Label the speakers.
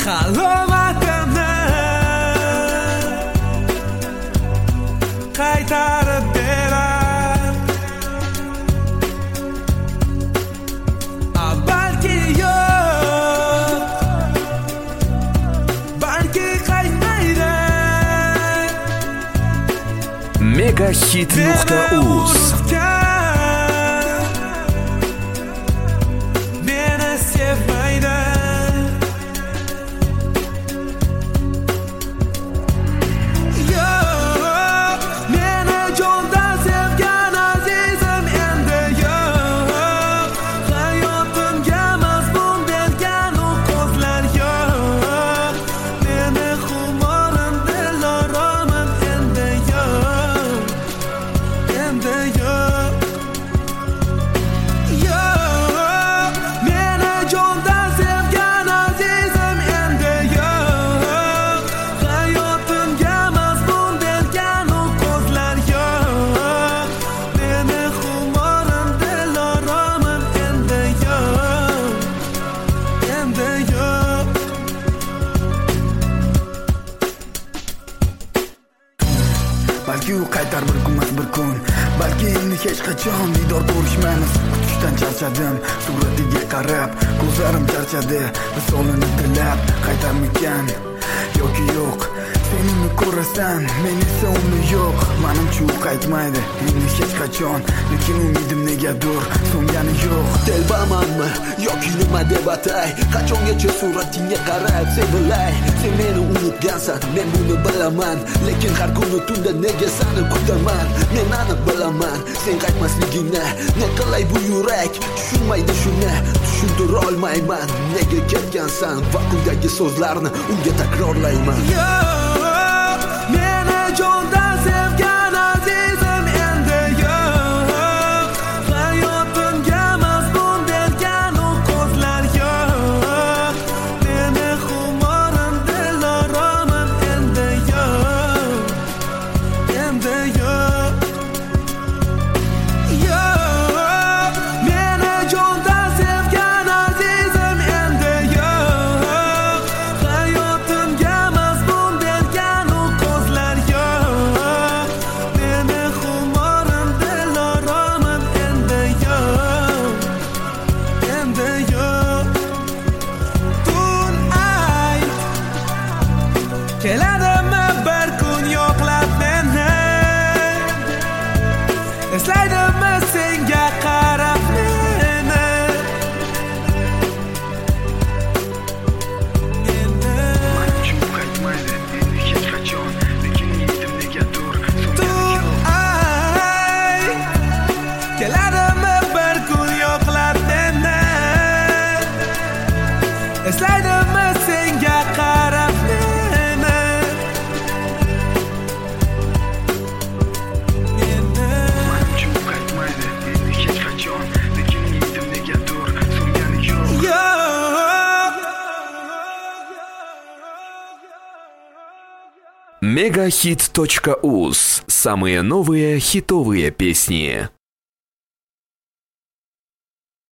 Speaker 1: Halovatimni qaytarib berar, balki yo'q, balki qaytmaydi.
Speaker 2: Megahit.uz
Speaker 1: meni sevmaydi.
Speaker 3: Balki u qaytar bir kunmas bir kun, balki endi hech qachon diydor ko'rishmaymiz. Kutishdan charchadim, suratiga qarab ko'zlarim charchadi, visolini tilab qaytarmikan yoki yo'q. Sen uni ko'rasan, men esa uni yo'q. Menimcha u qaytmaydi endi hech qachon, lekin umidim negadir so'ngani yo'q.
Speaker 4: Telbamanmi yoki nima deb atay, qachongacha suratingga qarab sevilay. Sen meni unutgansan, men buni bilaman, lekin har kuni tunda nega seni kutaman. Men aniq bilaman sen qaytmasligingni, ne qilay bu yurak tushunmaydi shuni. Tushuntira olmayman nega ketgansan, vaqtdagi so'zlarni unga takrorlayman.
Speaker 1: Meni jondan sevgan azizim endi yo'q. Hayotimga mazmun bergan u ko'zlar yo'q. Meni xumorim diloramim endi yo'q. Endi yo'q. Yo'q. Meni jondan sevgan azizim endi yo'q. Hayotimga mazmun bergan u ko'zlar yo'q. Meni xumorim diloramim endi yo'q. Endi yo'q. Tun ayt, keladimi bir kun yo'qlab meni? Eslaydimi senga qarab meni?
Speaker 3: Menimcha u qaytmaydi endi hech qachon, lekin umidim negadir so'ngani yo'q.
Speaker 1: Ay, keladimi bir kun yo'qlab meni? Eslaydimi senga qarab meni?
Speaker 3: Menimcha u qaytmaydi endi hech qachon, lekin umidim negadir so'ngani yo'q.
Speaker 1: Yo'q.
Speaker 2: Megahit.uz. Самые новые хитовые песни.